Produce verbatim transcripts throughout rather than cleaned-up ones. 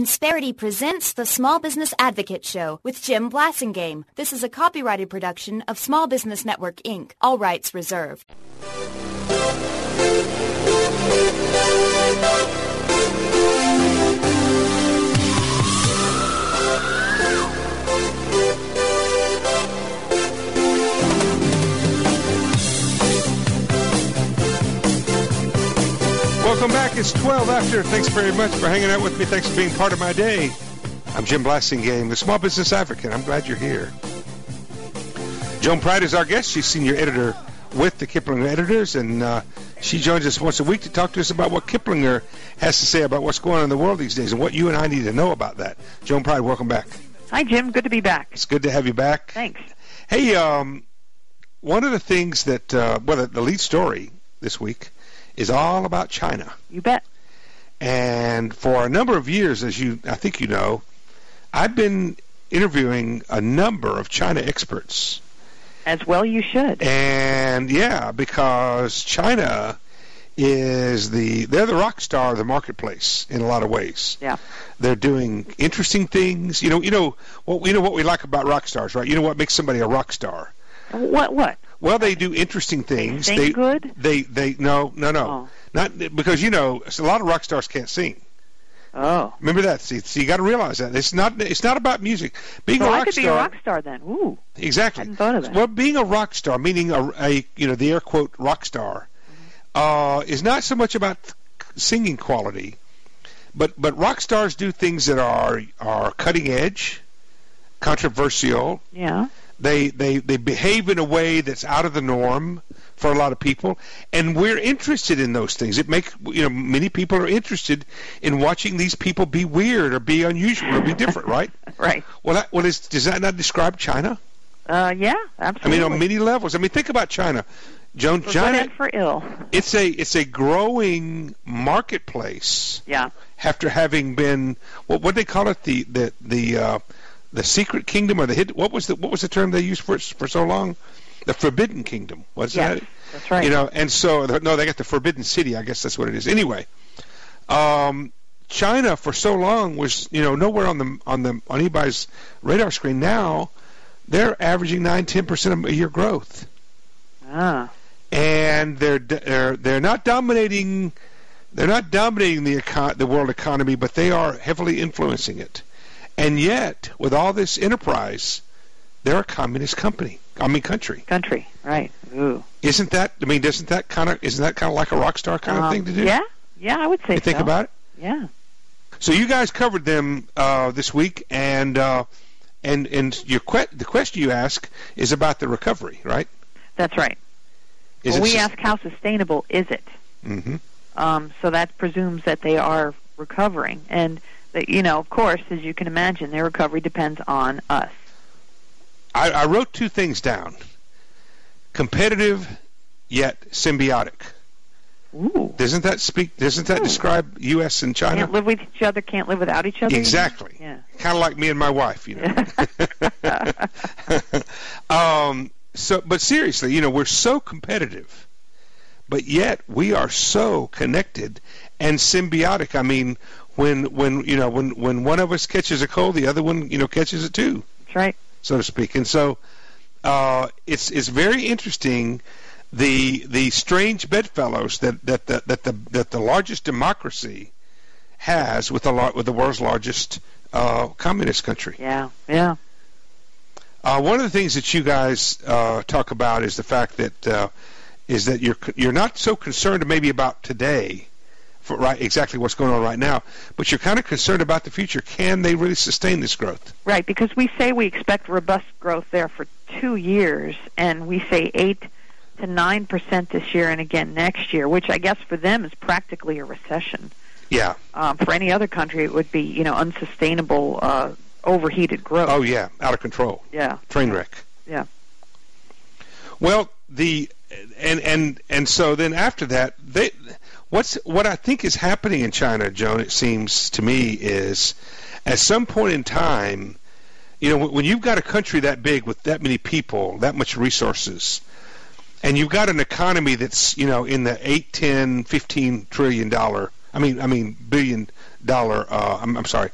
Insperity presents the Small Business Advocate Show with Jim Blasingame. This is a copyrighted production of Small Business Network, Incorporated. All rights reserved. Welcome back. It's twelve after. Thanks very much for hanging out with me. Thanks for being part of my day. I'm Jim Blasingame, the Small Business Advocate. I'm glad you're here. Joan Pratt is our guest. She's senior editor with the Kiplinger Editors, and uh, she joins us once a week to talk to us about what Kiplinger has to say about what's going on in the world these days and what you and I need to know about that. Joan Pratt, welcome back. Hi, Jim. Good to be back. It's good to have you back. Thanks. Hey, um, one of the things that, uh, well, the, the lead story this week is all about China. You bet. And for a number of years, as you, I think you know, I've been interviewing a number of China experts. As well you should. And, yeah, because China is the, they're the rock star of the marketplace in a lot of ways. Yeah. They're doing interesting things. You know, you know what, you know what we like about rock stars, right? You know what makes somebody a rock star? What, what? Well, they do interesting things. They sing they, good? They, they, no, no, no. Oh. Not, because, you know, a lot of rock stars can't sing. Oh. Remember that. See, so you got to realize that. It's not, it's not about music. Being so a rock I could star, be a rock star then. Ooh. Exactly. I hadn't thought of that. Well, being a rock star, meaning a, a you know, the air quote rock star, mm-hmm. uh, is not so much about singing quality, but, but rock stars do things that are, are cutting edge, controversial. Yeah. They, they they behave in a way that's out of the norm for a lot of people, and we're interested in those things. It make you know many people are interested in watching these people be weird or be unusual or be different, right? Right. Well, that, well, is, does that not describe China? Uh, yeah, absolutely. I mean, on many levels. I mean, think about China, Joan. For China, good and for ill. It's a it's a growing marketplace. Yeah. After having been what what they call it the the the. Uh, The secret kingdom, or the hidden, what was the what was the term they used for it for so long? The forbidden kingdom. What's yes, that? That's right. You know, and so no, they got the forbidden city. I guess that's what it is. Anyway, um, China for so long was you know nowhere on the on the on anybody's radar screen. Now they're averaging nine ten percent a year growth. Ah. And they're they're they're not dominating. They're not dominating the econ- the world economy, but they are heavily influencing it. And yet, with all this enterprise, they're a communist company. I mean, country. Country, right? Ooh. Isn't that? I mean, doesn't that kind of? Isn't that kind of like a rock star kind um, of thing to do? Yeah, yeah, I would say. You think so. about it? Yeah. So you guys covered them uh, this week, and uh, and and your que- the question you ask is about the recovery, right? That's right. Is well, it we sus- ask how sustainable is it? Mm-hmm. Um, so that presumes that they are recovering, and that, you know, of course, as you can imagine, their recovery depends on us. I, I wrote two things down: competitive, yet symbiotic. Ooh. Doesn't that speak? Doesn't that Ooh. describe U S and China? Can't live with each other, can't live without each other. Exactly. Yeah. Kind of like me and my wife, you know. um, so, but seriously, you know, we're so competitive, but yet we are so connected and symbiotic. I mean, when when you know when when one of us catches a cold, the other one you know catches it too. That's right. So to speak. And so uh, it's it's very interesting. The the strange bedfellows that that the, that the that the largest democracy has with the with the world's largest uh, communist country. Yeah, yeah. Uh, one of the things that you guys uh, talk about is the fact that uh, is that you're you're not so concerned maybe about today, for right exactly what's going on right now, but you're kind of concerned about the future. Can they really sustain this growth? Right, because we say we expect robust growth there for two years, and we say eight to nine percent this year and again next year, which I guess for them is practically a recession. Yeah. Um, for any other country, it would be, you know, unsustainable, uh, overheated growth. Oh yeah, out of control. Yeah. Train wreck. Yeah. Well, the and and and so then after that, they what's what I think is happening in China, Joan, it seems to me, is at some point in time, you know, when you've got a country that big with that many people, that much resources, and you've got an economy that's, you know, in the eight, ten, fifteen trillion dollar, I mean, I mean billion dollar, uh, I'm, I'm sorry,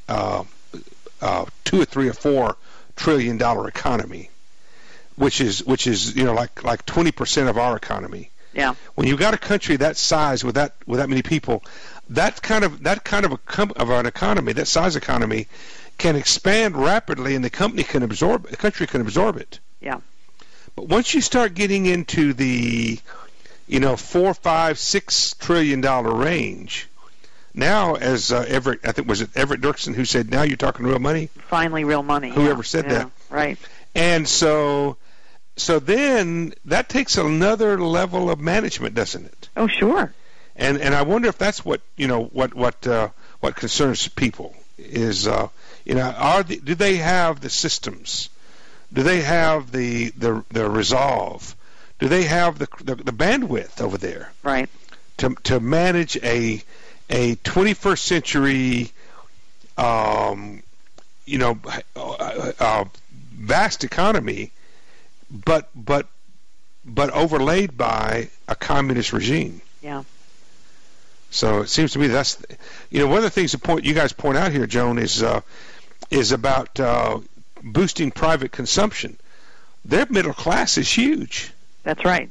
uh, uh, two or three or four trillion dollar economy, which is which is you know like like twenty percent of our economy. Yeah. When you've got a country that size with that with that many people, that kind of that kind of a com- of an economy, that size economy, can expand rapidly, and the company can absorb, the country can absorb it. Yeah. But once you start getting into the, you know, four, five, six trillion dollar range, now as uh, Everett, I think was it Everett Dirksen who said, now you're talking real money. Finally, real money. Whoever yeah. said yeah. that. Right. And so. So then that takes another level of management, doesn't it? Oh, sure. And and I wonder if that's what you know what what uh, what concerns people is uh, you know are the, do they have the systems? Do they have the the, the resolve? Do they have the, the the bandwidth over there? Right. To to manage a a twenty-first century um, you know uh, uh, vast economy. But but but overlaid by a communist regime. Yeah. So it seems to me that's you know one of the things that point you guys point out here, Joan, is uh, is about uh, boosting private consumption. Their middle class is huge. That's right.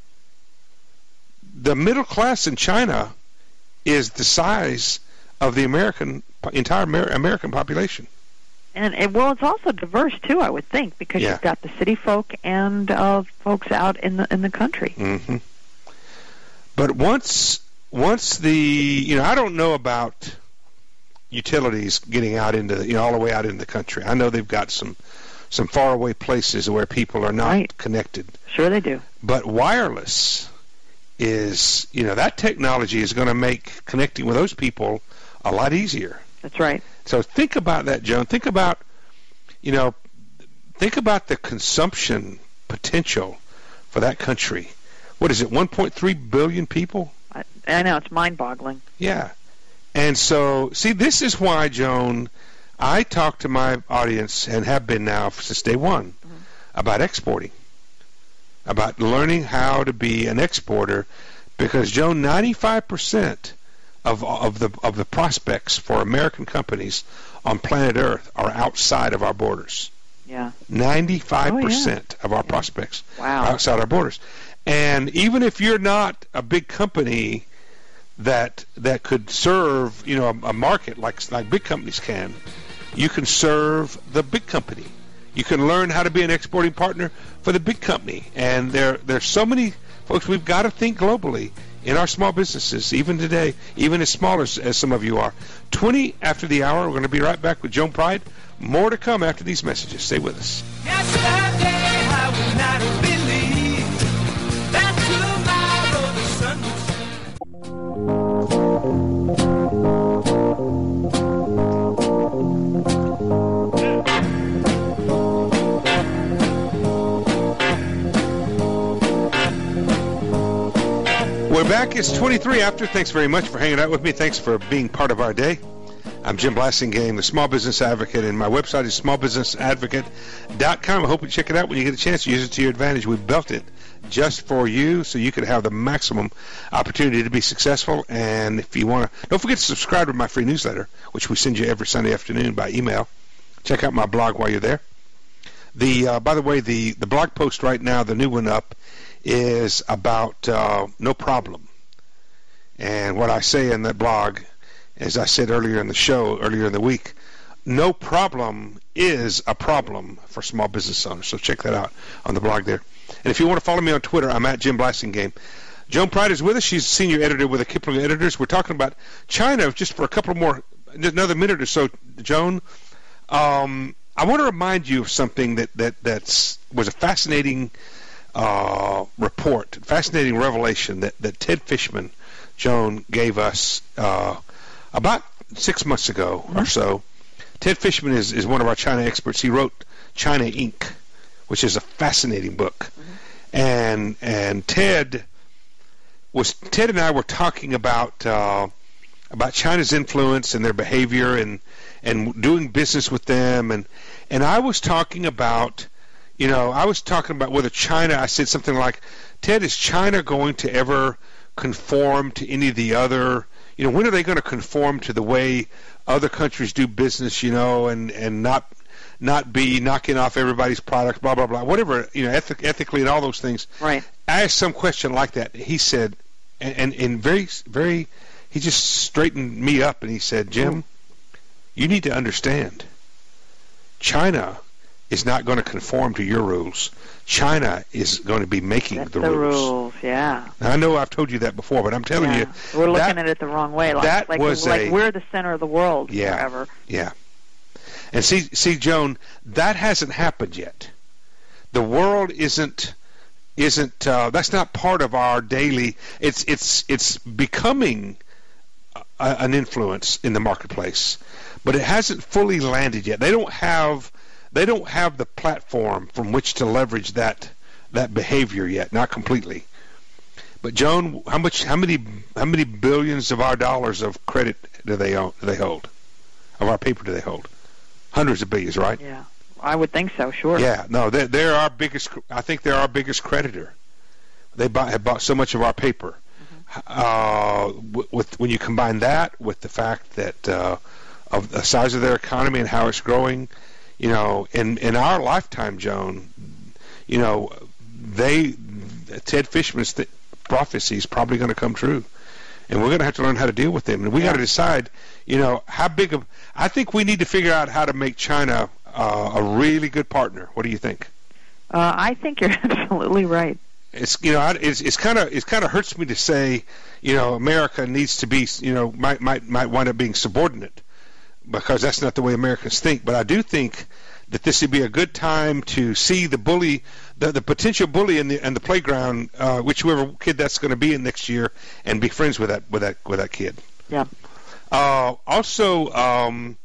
The middle class in China is the size of the American entire Amer- American population. And it, well, it's also diverse too, I would think, because yeah. you've got the city folk and uh, folks out in the in the country. Mm-hmm. But once once the you know I don't know about utilities getting out into the, you know all the way out into the country. I know they've got some some faraway places where people are not right. connected. Sure, they do. But wireless is you know that technology is going to make connecting with those people a lot easier. That's right. So think about that, Joan. Think about, you know, think about the consumption potential for that country. What is it, one point three billion people? I, I know, it's mind-boggling. Yeah. And so, see, this is why, Joan, I talk to my audience, and have been now since day one, mm-hmm. about exporting, about learning how to be an exporter, because, Joan, ninety-five percent Of, of the of the prospects for American companies on planet Earth are outside of our borders. Yeah. ninety-five percent oh, yeah. of our yeah. prospects wow. are outside our borders. And even if you're not a big company that that could serve, you know, a, a market like like big companies can, you can serve the big company. You can learn how to be an exporting partner for the big company. And there there's so many folks, we've got to think globally in our small businesses, even today, even as small as, as some of you are. twenty after the hour, we're going to be right back with Joan Pride. More to come after these messages. Stay with us. Yesterday I would not have believed that tomorrow the sun would We're back. It's twenty-three after. Thanks very much for hanging out with me. Thanks for being part of our day. I'm Jim Blasingame, the Small Business Advocate, and my website is small business advocate dot com. I hope you check it out when you get a chance. Use it to your advantage. We built it just for you so you could have the maximum opportunity to be successful. And if you want to, don't forget to subscribe to my free newsletter, which we send you every Sunday afternoon by email. Check out my blog while you're there. The uh, by the way, the, the blog post right now, the new one up, is about uh, no problem. And what I say in that blog, as I said earlier in the show, earlier in the week, no problem is a problem for small business owners. So check that out on the blog there. And if you want to follow me on Twitter, I'm at Jim Blasingame. Joan Pride is with us. She's senior editor with the Kipling Editors. We're talking about China just for a couple more, another minute or so, Joan. Um, I want to remind you of something that, that that's was a fascinating uh, report, fascinating revelation that, that Ted Fishman, Joan, gave us uh, about six months ago or so. Ted Fishman is, is one of our China experts. He wrote China Incorporated, which is a fascinating book. Mm-hmm. And and Ted was Ted and I were talking about uh, about China's influence and their behavior and and doing business with them, and and I was talking about, you know, I was talking about whether China, I said something like, Ted, is China going to ever conform to any of the other you know, when are they going to conform to the way other countries do business, you know, and, and not not be knocking off everybody's products, blah, blah, blah, whatever, you know, ethic, ethically and all those things. Right. I asked some question like that. He said, and, and, and very, very, he just straightened me up and he said, Jim, mm. you need to understand, China is not going to conform to your rules. China is going to be making That's the, the rules. rules. Yeah. Now, I know I've told you that before, but I'm telling yeah. you, we're looking that, at it the wrong way. Like, that like, was like a, we're the center of the world yeah, forever. Yeah. And see, see, Joan, that hasn't happened yet. The world isn't isn't uh, that's not part of our daily. It's it's it's becoming a, an influence in the marketplace, but it hasn't fully landed yet. They don't have they don't have the platform from which to leverage that that behavior yet, not completely. But Joan, how much how many how many billions of our dollars of credit do they own, do they hold? Of our paper do they hold? Hundreds of billions, right? Yeah, I would think so. Sure. Yeah, no, they're, they're our biggest. I think they're our biggest creditor. They buy, have bought so much of our paper. Mm-hmm. Uh, with, with when you combine that with the fact that uh, of the size of their economy and how it's growing, you know, in in our lifetime, Joan, you know, they Ted Fishman's th- prophecy is probably going to come true. And we're going to have to learn how to deal with them. And we yeah. got to decide, you know, how big of. I think we need to figure out how to make China uh, a really good partner. What do you think? Uh, I think you're absolutely right. It's you know, it's it's kind of it kind of hurts me to say, you know, America needs to be, you know, might might might wind up being subordinate, because that's not the way Americans think. But I do think that this would be a good time to see the bully, the, the potential bully in the in the playground, uh, whichever kid that's going to be in next year, and be friends with that with that with that kid. Yeah. Uh, also, um,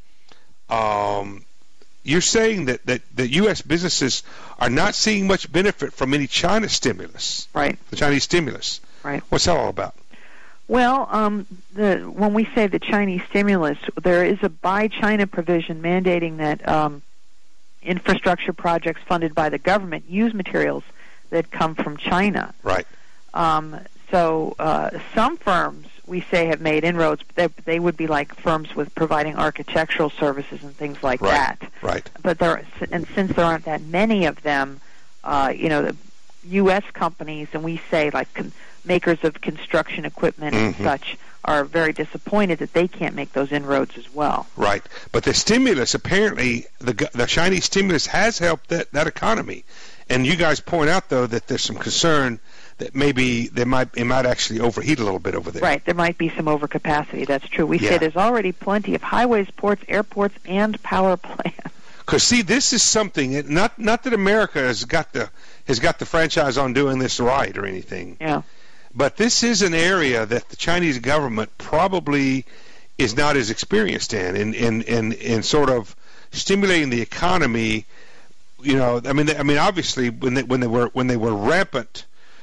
um, you're saying that, that, that U S businesses are not seeing much benefit from any China stimulus. Right. The Chinese stimulus. Right. What's that all about? Well, um, the, when we say the Chinese stimulus, there is a Buy China provision mandating that um, infrastructure projects funded by the government use materials that come from China. Right. Um, so uh, some firms, we say, have made inroads, but they, they would be like firms with providing architectural services and things like right. that. Right. But there, and since there aren't that many of them, uh, you know, the U S companies, and we say like con- makers of construction equipment and mm-hmm. such, are very disappointed that they can't make those inroads as well. Right. But the stimulus, apparently, the the Chinese stimulus has helped that, that economy. And you guys point out, though, that there's some concern that maybe they might it might actually overheat a little bit over there. Right. There might be some overcapacity. That's true. We yeah. say there's already plenty of highways, ports, airports, and power plants. Because see, this is something. Not not that America has got the has got the franchise on doing this right or anything. Yeah. But this is an area that the Chinese government probably is not as experienced in, in in in, in sort of stimulating the economy. You know, I mean, I mean, obviously, when they when they were when they were rampant.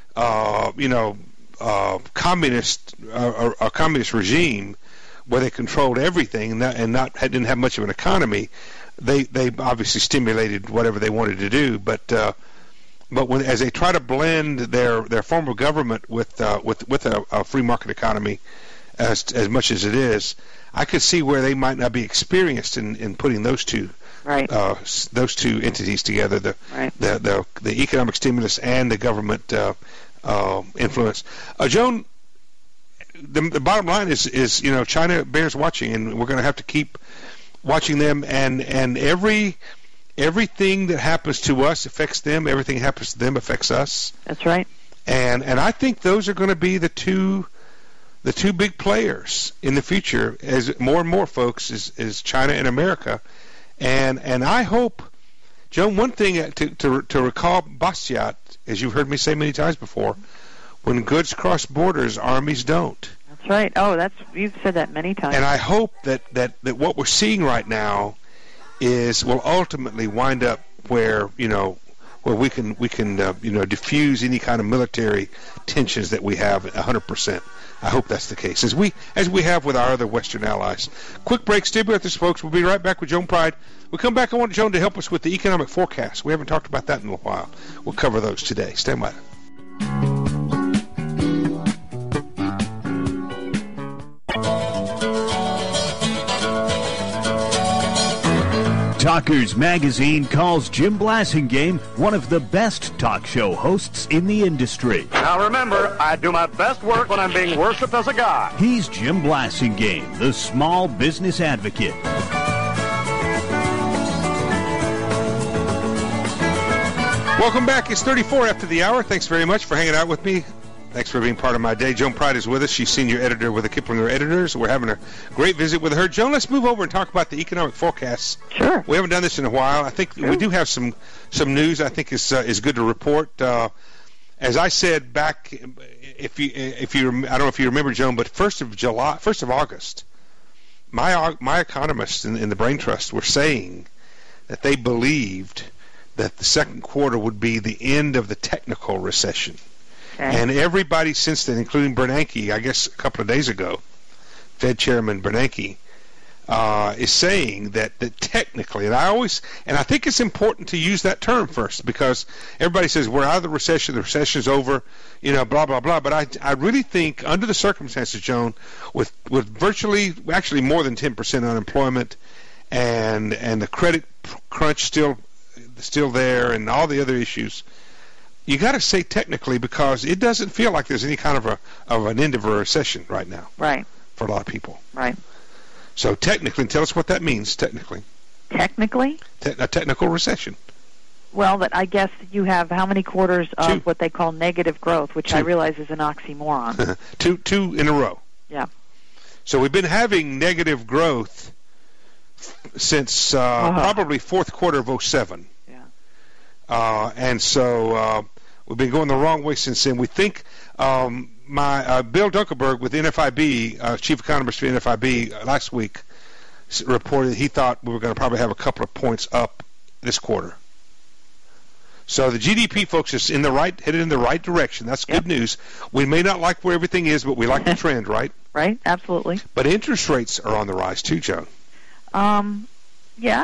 Uh, you know, uh, communist, uh, a communist regime where they controlled everything and not, and not didn't have much of an economy. They they obviously stimulated whatever they wanted to do, but uh, but when as they try to blend their, their form of government with uh, with with a, a free market economy, as as much as it is, I could see where they might not be experienced in, in putting those two. Right. Uh, those two entities together, the, right. the the the economic stimulus and the government uh, uh, influence. Uh, Joan, the, the bottom line is is you know China bears watching, and we're going to have to keep watching them. And and every everything that happens to us affects them. Everything that happens to them affects us. That's right. And and I think those are going to be the two the two big players in the future, as more and more folks is is China and America. And and I hope, Joan, one thing to, to to recall Bastiat, as you've heard me say many times before, when goods cross borders, armies don't. That's right. Oh, that's you've said that many times. And I hope that, that, that what we're seeing right now is will ultimately wind up where you know where we can we can uh, you know diffuse any kind of military tensions that we have one hundred percent. I hope that's the case, as we as we have with our other Western allies. Quick break. Stay with us, folks. We'll be right back with Joan Pride. We'll come back. I want Joan to help us with the economic forecast. We haven't talked about that in a while. We'll cover those today. Stand by. Talkers Magazine calls Jim Blasingame one of the best talk show hosts in the industry. Now remember, I do my best work when I'm being worshipped as a god. He's Jim Blasingame, the small business advocate. Welcome back. It's thirty-four after the hour. Thanks very much for hanging out with me. Thanks for being part of my day. Joan Pride is with us. She's senior editor with the Kiplinger Editors. We're having a great visit with her. Joan, let's move over and talk about the economic forecasts. Sure. We haven't done this in a while. I think Sure. we do have some some news I think is uh, is good to report. Uh, as I said back, if you if you I don't know if you remember, Joan, but first of July, first of August, my my economists in, in the Brain Trust were saying that they believed that the second quarter would be the end of the technical recession. Okay. And everybody since then, including Bernanke, I guess a couple of days ago, Fed Chairman Bernanke, uh, is saying that, that technically, and I always, and I think it's important to use that term first, because everybody says we're out of the recession, the recession's over, you know, blah, blah, blah. But I, I really think under the circumstances, Joan, with, with virtually, actually more than ten percent unemployment, and and the credit crunch still still there, and all the other issues, you got to say technically, because it doesn't feel like there's any kind of a of an end of a recession right now. Right. For a lot of people. Right. So technically, tell us what that means. Technically. Technically. Te- a technical recession. Well, that I guess you have how many quarters of Two. what they call negative growth, which Two. I realize is an oxymoron. two two in a row. Yeah. So we've been having negative growth since uh, Uh-huh. probably fourth quarter of oh seven. Yeah. Uh, and so uh, we've been going the wrong way since then. We think um, my uh, Bill Dunkelberg with N F I B, uh, chief economist for N F I B, uh, last week s- reported he thought we were going to probably have a couple of points up this quarter. So the G D P, folks, is in the right, headed in the right direction. That's good Yep. news. We may not like where everything is, but we like the trend, right? Right. Absolutely. But interest rates are on the rise too, Joan. Um. Yeah.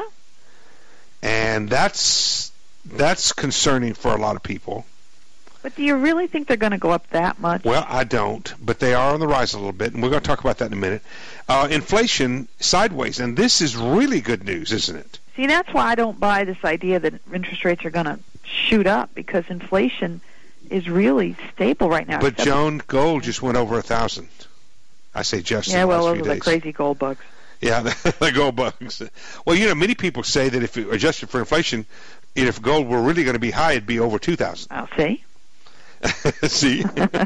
And that's that's concerning for a lot of people. But do you really think they're going to go up that much? Well, I don't, but they are on the rise a little bit, and we're going to talk about that in a minute. Uh, inflation sideways, and this is really good news, isn't it? See, that's why I don't buy this idea that interest rates are going to shoot up, because inflation is really stable right now. But except- Joan, gold just went over a thousand. I say just yeah, in the well, last those few are the days. crazy gold bugs. Yeah, the, the gold bugs. Well, you know, many people say that if it adjusted for inflation, if gold were really going to be high, it'd be over two thousand. I'll see. See?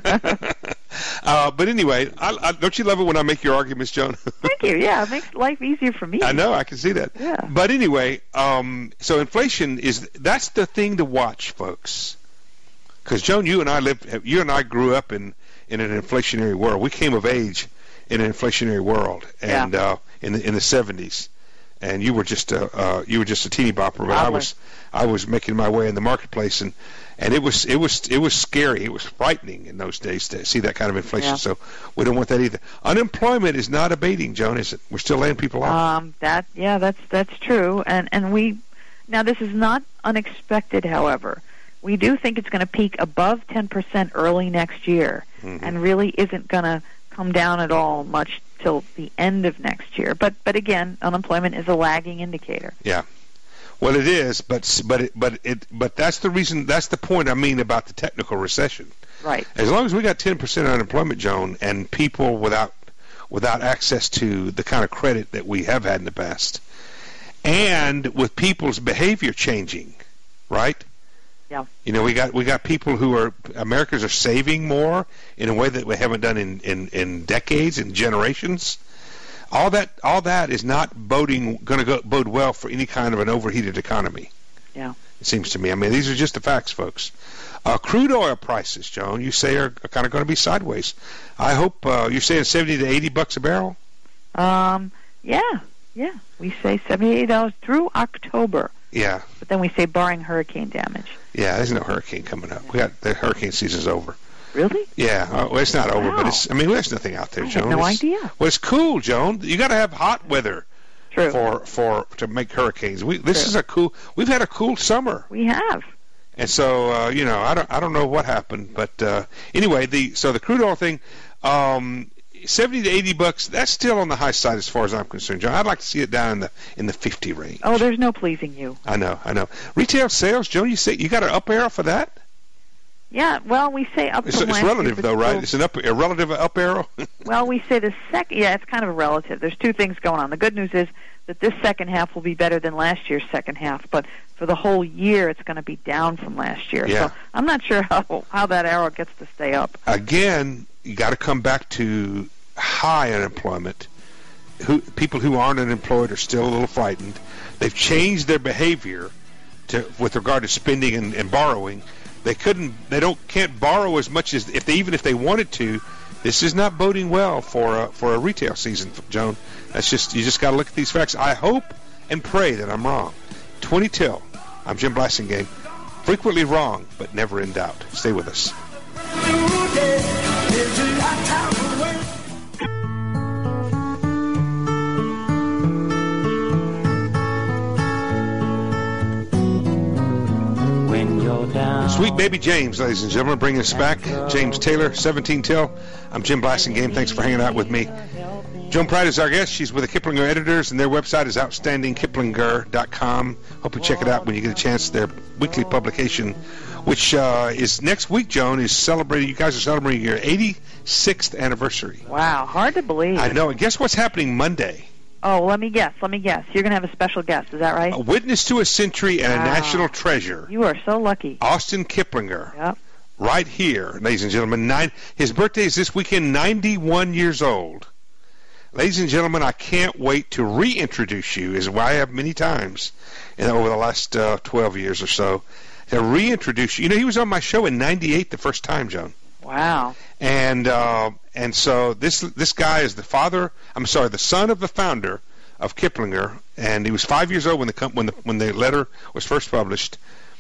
uh, but anyway, I, I, don't you love it when I make your arguments, Joan? Thank you. Yeah, it makes life easier for me. I know, I can see that. Yeah. But anyway, um, so inflation is, that's the thing to watch, folks. Because, Joan, you and I lived, you and I grew up in, in an inflationary world. We came of age in an inflationary world, and Yeah. uh, in the in the seventies. And you were just a uh, you were just a teeny bopper, but I Toddler. was I was making my way in the marketplace, and, and it was it was it was scary. It was frightening in those days to see that kind of inflation. Yeah. So we don't want that either. Unemployment is not abating, Joan, is it? We're still laying people off. Um, that yeah, that's that's true. And and we now this is not unexpected. However, we do think it's going to peak above ten percent early next year, Mhm. and really isn't going to come down at all much till the end of next year. But but again, unemployment is a lagging indicator. Yeah. Well, it is, but but it, but it but that's the reason. That's the point I mean about the technical recession. Right. As long as we got ten percent unemployment, Joan, and people without without access to the kind of credit that we have had in the past, and with people's behavior changing, right? Yeah. You know, we got we got people who are Americans are saving more in a way that we haven't done in, in, in decades and generations. All that all that is not boding going to go, bode well for any kind of an overheated economy. Yeah. It seems to me. I mean, these are just the facts, folks. Uh, crude oil prices, Joan, you say are, are kind of going to be sideways. I hope uh, you're saying seventy to eighty bucks a barrel. Um. Yeah. Yeah. We say seventy-eight dollars through October, Yeah, but then we say barring hurricane damage. yeah. There's no hurricane coming up. We got the hurricane season's over. Really? Yeah, uh, well, it's not over, but Wow. it's. I mean, there's nothing out there, I had Joan. no It's- idea. Well, it's cool, Joan. You got to have hot weather True. for for to make hurricanes. We this True. is a cool. We've had a cool summer, We have. and so uh, you know, I don't I don't know what happened, but uh, anyway, the so the crude oil thing. Um, seventy to eighty bucks, that's still on the high side as far as I'm concerned, John. I'd like to see it down in the in the fifty range. Oh, there's no pleasing you. I know, I know. Retail sales, Joan, you say you got an up arrow for that? Yeah, well, we say up It's, from it's last year, relative, but though, right? still- It's an up, a relative up arrow? Well, we say the second. Yeah, it's kind of a relative. There's two things going on. The good news is that this second half will be better than last year's second half, but for the whole year, it's going to be down from last year. Yeah. So I'm not sure how how that arrow gets to stay up. Again, you got to come back to high unemployment. Who people who aren't unemployed are still a little frightened. They've changed their behavior to with regard to spending and, and borrowing. They couldn't. They don't. Can't borrow as much as if they even if they wanted to. This is not boding well for a, for a retail season, Joan. That's just you just got to look at these facts. I hope and pray that I'm wrong. twenty till. I'm Jim Blasingame. Frequently wrong, but never in doubt. Stay with us. When you're down. Sweet Baby James, ladies and gentlemen, bringing us back. James Taylor, seventeen till. I'm Jim Blasingame. Thanks for hanging out with me. Joan Pride is our guest. She's with the Kiplinger Editors, and their website is outstanding kiplinger dot com. Hope you check it out when you get a chance. Their weekly publication, which uh, is next week, Joan, is celebrating. You guys are celebrating your eighty-sixth anniversary. Wow, hard to believe. I know. And guess what's happening Monday? Oh, let me guess. Let me guess. You're going to have a special guest. Is that right? A witness to a century and a Wow. national treasure. You are so lucky. Austin Kiplinger. Yep. Right here, ladies and gentlemen. Nine, his birthday is this weekend, ninety-one years old. Ladies and gentlemen, I can't wait to reintroduce you, as I have many times in, over the last uh, twelve years or so, to reintroduce you. You know, he was on my show in ninety-eight the first time, Joan. Wow. And uh, and so this this guy is the father, I'm sorry, the son of the founder of Kiplinger, and he was five years old when the com- when the when the letter was first published.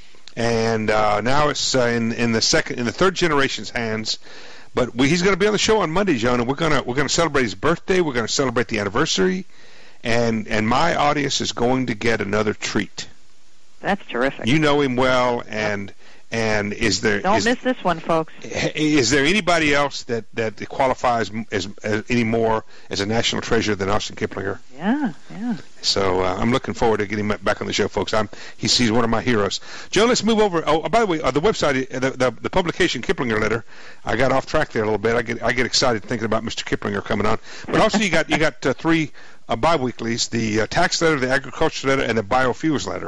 And uh, now it's uh, in in the second in the third generation's hands. But we, he's going to be on the show on Monday, Joan, and we're going to we're going to celebrate his birthday. We're going to celebrate the anniversary, and and my audience is going to get another treat. That's terrific. You know him well, and and is there Don't is, miss this one, folks. is there anybody else that that qualifies as, as any more as a national treasure than Austin Kiplinger? Yeah, yeah. So uh, I'm looking forward to getting him back on the show, folks. I'm he's, he's one of my heroes. Joe, let's move over. Oh, by the way, uh, the website, uh, the, the the publication Kiplinger Letter. I got off track there a little bit. I get I get excited thinking about Mister Kiplinger coming on. But also you got you got uh, three uh, biweeklies: the uh, tax letter, the agriculture letter, and the biofuels letter.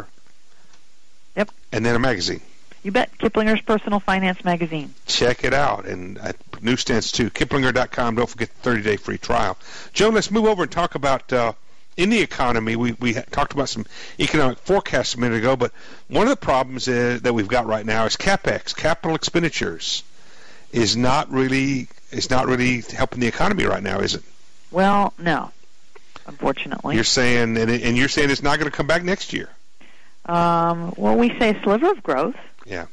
Yep. And then a magazine. You bet. Kiplinger's Personal Finance Magazine. Check it out. And at newsstands too. Kiplinger dot com. Don't forget the thirty-day free trial. Joe, let's move over and talk about uh, in the economy. We we talked about some economic forecasts a minute ago, but one of the problems is, that we've got right now is CapEx, capital expenditures, is not really is not really helping the economy right now, is it? Well, no, unfortunately. You're saying, and, and you're saying it's not going to come back next year. Um, well, we say a sliver of growth. Yeah.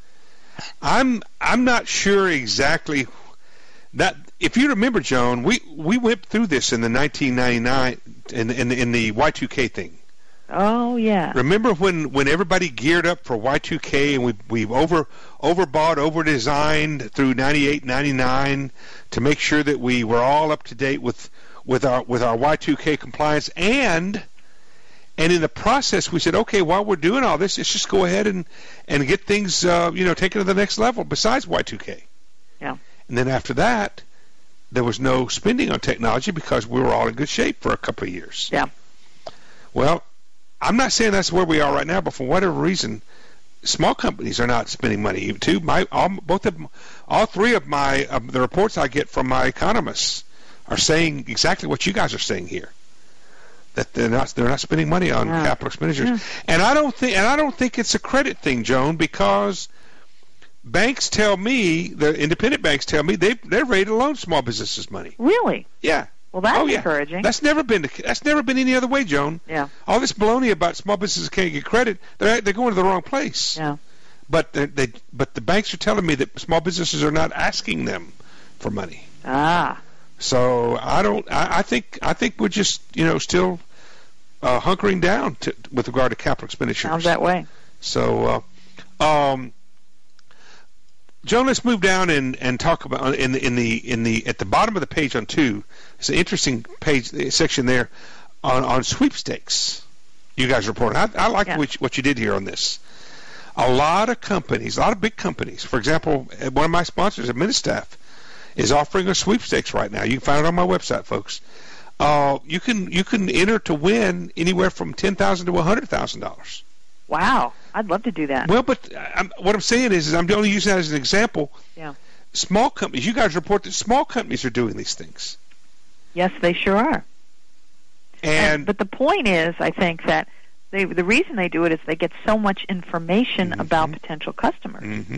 I'm I'm not sure exactly that. If you remember, Joan, we, we went through this in the nineteen ninety-nine in in, in the Y two K thing. Oh, yeah. Remember when, when everybody geared up for Y two K and we we over overbought, over designed through ninety-eight, ninety-nine to make sure that we were all up to date with with our with our Y two K compliance, and and in the process we said, okay, while we're doing all this, let's just go ahead and and get things uh, you know taken to the next level besides Y two K. Yeah. And then after that, there was no spending on technology because we were all in good shape for a couple of years. Yeah. Well, I'm not saying that's where we are right now, but for whatever reason, small companies are not spending money. Too, my all, both of all three of my of the reports I get from my economists are saying exactly what you guys are saying here. That they're not they're not spending money on Yeah. capital expenditures, Yeah. and I don't think and I don't think it's a credit thing, Joan, because banks tell me, the independent banks tell me they they're ready to loan small businesses money. Really? Yeah. Well, that's oh, yeah. encouraging. That's never been the, that's never been any other way, Joan. Yeah. All this baloney about small businesses can't get credit, they're they're going to the wrong place. Yeah. But they, they but the banks are telling me that small businesses are not asking them for money. Ah. So I don't. I, I think I think we're just you know still uh, hunkering down to, with regard to capital expenditures. Sounds that way. So, uh, um, Joan, let's move down and, and talk about in the in the in the at the bottom of the page on two. It's an interesting page section there on, on sweepstakes. You guys report. I, I like yeah. what, you, what you did here on this. A lot of companies, a lot of big companies. For example, one of my sponsors, Administaff, is offering a sweepstakes right now. You can find it on my website, folks. Uh, you can you can enter to win anywhere from ten thousand to one hundred thousand dollars. Wow, I'd love to do that. Well, but I'm, what I'm saying is, is I'm only using that as an example. Yeah. Small companies, you guys report that small companies are doing these things. Yes, they sure are. And, and but the point is, I think that they, the reason they do it is they get so much information mm-hmm. about potential customers. Mm-hmm.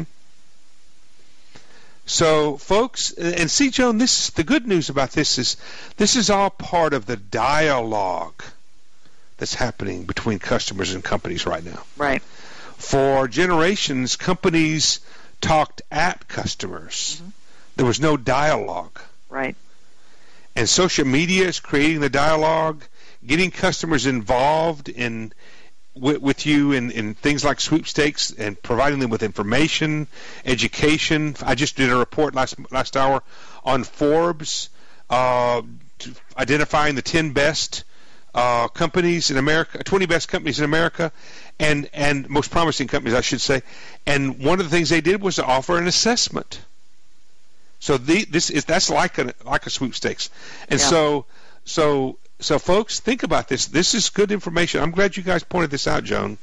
So, folks, and see, Joan, this the good news about this is this is all part of the dialogue that's happening between customers and companies right now. Right. For generations, companies talked at customers. Mm-hmm. There was no dialogue. Right. And social media is creating the dialogue, getting customers involved in with, with you in, in things like sweepstakes and providing them with information, education. I just did a report last last hour on Forbes uh, identifying the ten best uh, companies in America, twenty best companies in America, and, and most promising companies, I should say. And one of the things they did was to offer an assessment. So the, this is that's like a like a sweepstakes, and yeah. so so so folks, think about this. This is good information. I'm glad you guys pointed this out, Joan.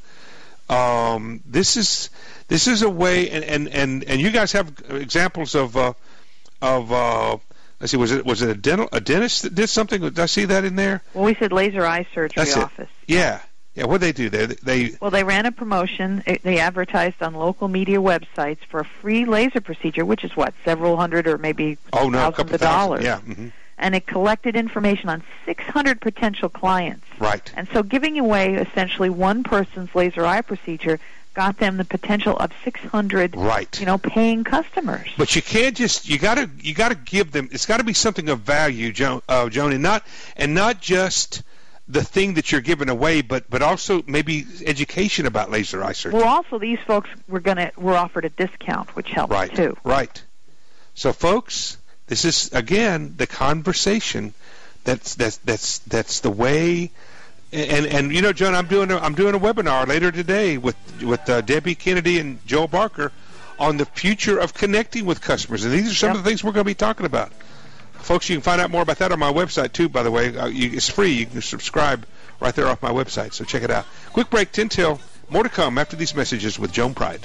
Um, this is this is a way, and, and, and, and you guys have examples of uh, of uh, let's see, was it was it a dental a dentist that did something? Did I see that in there? Well, we said laser eye surgery that's office. It. Yeah. Yeah, what did they do there? They well, they ran a promotion. They advertised on local media websites for a free laser procedure, which is what, several hundred or maybe oh no, thousands a couple of thousand. dollars. Yeah. Mm-hmm. And it collected information on six hundred potential clients. Right. And so, giving away essentially one person's laser eye procedure got them the potential of six hundred. Right. You know, paying customers. But you can't just you got to you got to give them. It's got to be something of value, Joan, uh, Joan, and not and not just the thing that you're giving away, but but also maybe education about laser eye surgery. Well, also these folks were gonna were offered a discount, which helped right, too. Right. So, folks, this is again the conversation. That's that's that's that's the way. And and you know, John, I'm doing a, I'm doing a webinar later today with with uh, Debbie Kennedy and Joel Barker on the future of connecting with customers, and these are some yep. of the things we're going to be talking about. Folks, you can find out more about that on my website, too, by the way. Uh, you, it's free. You can subscribe right there off my website, so check it out. Quick break, ten till. More to come after these messages with Joan Pride.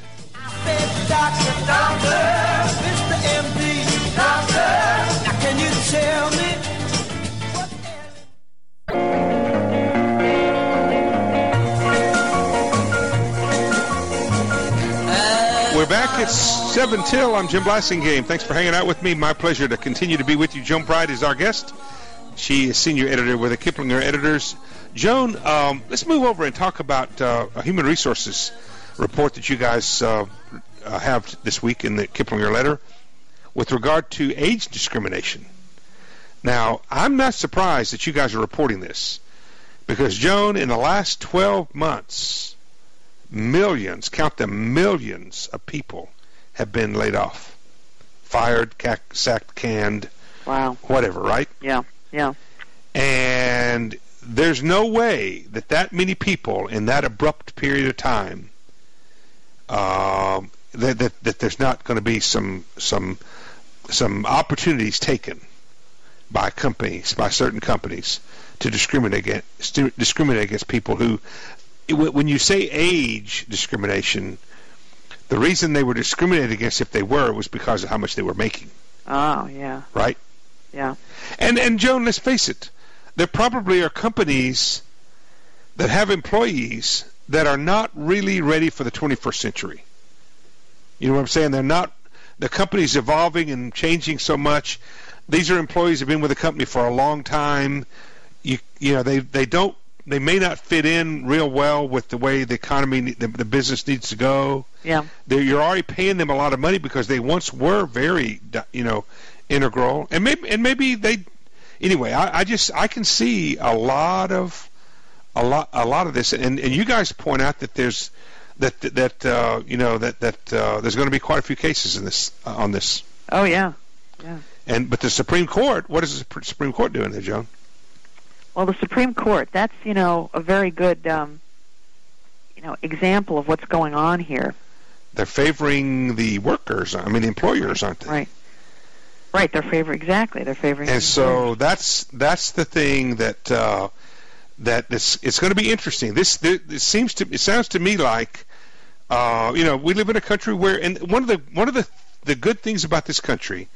Doctor, doctor, Mister M D, doctor, now can you tell me We're back. It's seven till. I'm Jim Blasingame. Thanks for hanging out with me. My pleasure to continue to be with you. Joan Pride is our guest. She is senior editor with the Kiplinger Editors. Joan, um, let's move over and talk about uh, a human resources report that you guys uh, uh, have this week in the Kiplinger letter with regard to age discrimination. Now, I'm not surprised that you guys are reporting this because, Joan, in the last twelve months, millions, count them, millions of people have been laid off, fired, cac- sacked, canned, wow, whatever, right? Yeah, yeah. And there's no way that that many people in that abrupt period of time, um, that, that that there's not going to be some some some opportunities taken by companies, by certain companies, to discriminate against discriminate against people who. When you say age discrimination, the reason they were discriminated against, if they were, was because of how much they were making. Oh, yeah. Right? Yeah. And, and Joan, let's face it, there probably are companies that have employees that are not really ready for the twenty-first century. You know what I'm saying? They're not, the company's evolving and changing so much. These are employees who have been with the company for a long time. You, you know, they, they don't, They may not fit in real well with the way the economy, the, the business needs to go. Yeah. They're, you're already paying them a lot of money because they once were very, you know, integral. And maybe, and maybe they, anyway, I, I just, I can see a lot of, a lot, a lot of this. And, and you guys point out that there's, that that uh, you know that that uh, there's going to be quite a few cases in this uh, on this. Oh yeah, yeah. And but the Supreme Court, what is the Supreme Court doing there, Joan? Well, the Supreme Court, that's, you know, a very good, um, you know, example of what's going on here. They're favoring the workers, I mean the employers, aren't they? Right. Right, they're favoring, exactly, they're favoring. And so that's that's the thing that uh, that this, it's going to be interesting. This, this seems to it sounds to me like uh, you know, we live in a country where, and one of the one of the the good things about this country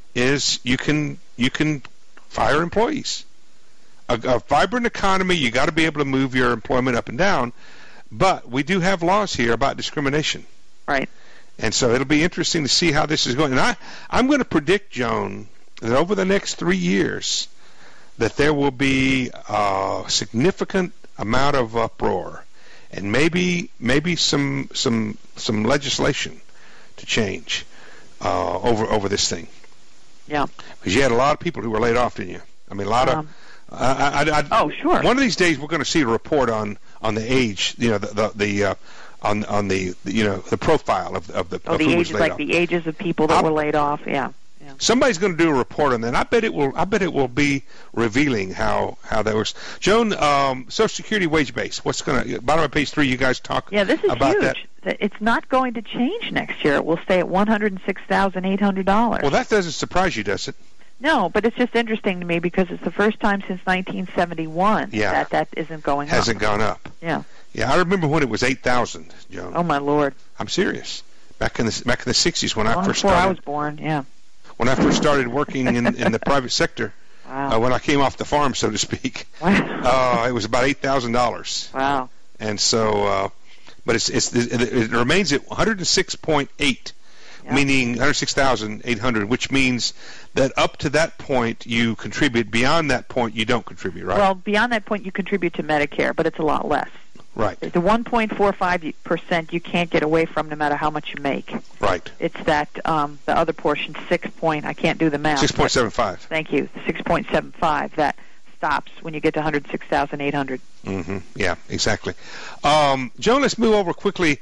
is you can you can fire employees. A, a vibrant economy, you got to be able to move your employment up and down, but we do have laws here about discrimination. Right. And so it'll be interesting to see how this is going. And I, I'm going to predict, Joan, that over the next three years, that there will be a significant amount of uproar, and maybe maybe some some some legislation to change uh, over over this thing. Yeah. Because you had a lot of people who were laid off, didn't you? I mean, a lot um, of. Uh, I, I, oh, sure. One of these days, we're going to see a report on, on the age, you know, the the, the uh, on on the, the you know the profile of of the oh of the who ages was laid like off. the ages of people that I'll, were laid off. Yeah. yeah. Somebody's going to do a report on that. I bet it will. I bet it will be revealing how how that works. Joan, um, Social Security wage base. What's going to bottom of page three? You guys talk. Yeah, this is about huge. That. It's not going to change next year. It will stay at one hundred six thousand eight hundred dollars. Well, that doesn't surprise you, does it? No, but it's just interesting to me because it's the first time since nineteen seventy-one yeah. that that isn't going Hasn't up. gone up. Yeah. Yeah, I remember when it was eight thousand, Joan. Oh my Lord. I'm serious. Back in the back in the sixties when Long I first before started. I was born. Yeah. When I first started working in in the private sector, wow. uh, when I came off the farm, so to speak, wow. uh, it was about eight thousand dollars. Wow. And so, uh, but it's it's it, it remains at one hundred six point eight. Yeah. Meaning one hundred six thousand eight hundred, which means that up to that point you contribute. Beyond that point, you don't contribute, right? Well, beyond that point, you contribute to Medicare, but it's a lot less. Right. The one point four five percent you can't get away from no matter how much you make. Right. It's that um, the other portion, six point, I can't do the math. six point seven five. Thank you, six point seven five, that stops when you get to one hundred six thousand eight hundred. Mm-hmm. Yeah, exactly. Um, Joan, let's move over quickly.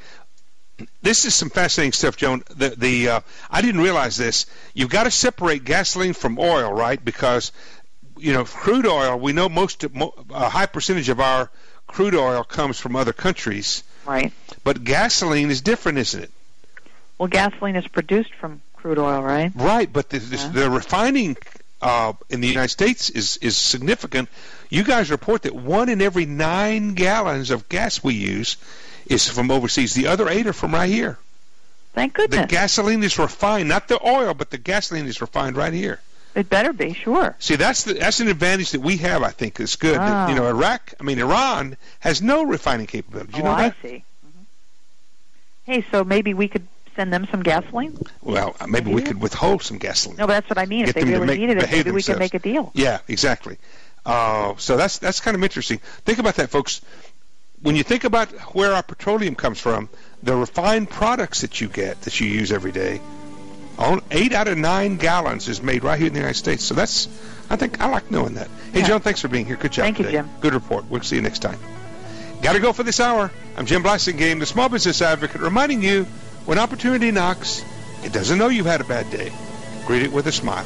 This is some fascinating stuff, Joan. The the uh, I didn't realize this. You've got to separate gasoline from oil, right? Because you know, crude oil. We know most a high percentage of our crude oil comes from other countries. Right. But gasoline is different, isn't it? Well, gasoline is produced from crude oil, right? Right, but the, the, the refining uh, in the United States is is significant. You guys report that one in every nine gallons of gas we use is from overseas. The other eight are from right here. Thank goodness. The gasoline is refined, not the oil, but the gasoline is refined right here. It better be, sure. See, that's the, that's an advantage that we have, I think, that's good. Oh. That, you know, Iraq, I mean, Iran has no refining capability. You oh, know that? I see. Mm-hmm. Hey, so maybe we could send them some gasoline? Well, maybe maybe we could withhold some gasoline. No, but that's what I mean. Get if they them to really make, needed it, maybe themselves. we could make a deal. Yeah, exactly. Uh, so that's that's kind of interesting. Think about that, folks. When you think about where our petroleum comes from, the refined products that you get, that you use every day, on eight out of nine gallons is made right here in the United States. So that's, I think, I like knowing that. Hey, yeah. Joan, thanks for being here. Good job Thank today. you, Jim. Good report. We'll see you next time. Got to go for this hour. I'm Jim Blasingame, the Small Business Advocate, reminding you, when opportunity knocks, it doesn't know you've had a bad day. Greet it with a smile.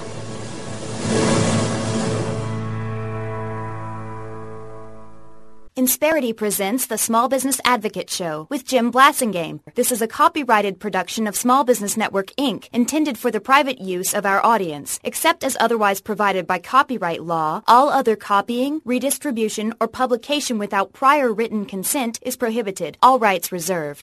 Insperity presents the Small Business Advocate Show with Jim Blasingame. This is a copyrighted production of Small Business Network, Incorporated, intended for the private use of our audience. Except as otherwise provided by copyright law, all other copying, redistribution, or publication without prior written consent is prohibited. All rights reserved.